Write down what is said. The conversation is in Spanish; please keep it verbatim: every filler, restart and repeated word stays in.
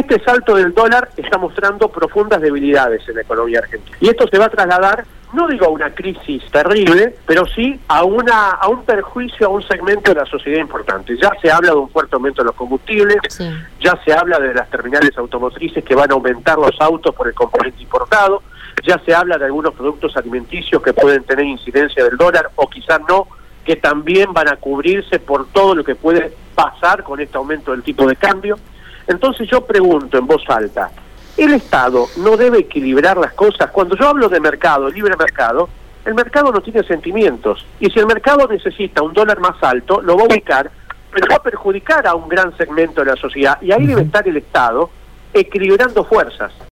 este salto del dólar está mostrando profundas debilidades en la economía argentina. Y esto se va a trasladar, no digo a una crisis terrible, pero sí a una a un perjuicio a un segmento de la sociedad importante. Ya se habla de un fuerte aumento de los combustibles, sí. Ya se habla de las terminales automotrices que van a aumentar los autos por el componente importado, ya se habla de algunos productos alimenticios que pueden tener incidencia del dólar o quizás no, que también van a cubrirse por todo lo que puede pasar con este aumento del tipo de cambio. Entonces yo pregunto en voz alta, ¿el Estado no debe equilibrar las cosas? Cuando yo hablo de mercado, libre mercado, el mercado no tiene sentimientos. Y si el mercado necesita un dólar más alto, lo va a ubicar, pero va a perjudicar a un gran segmento de la sociedad. Y ahí debe estar el Estado equilibrando fuerzas.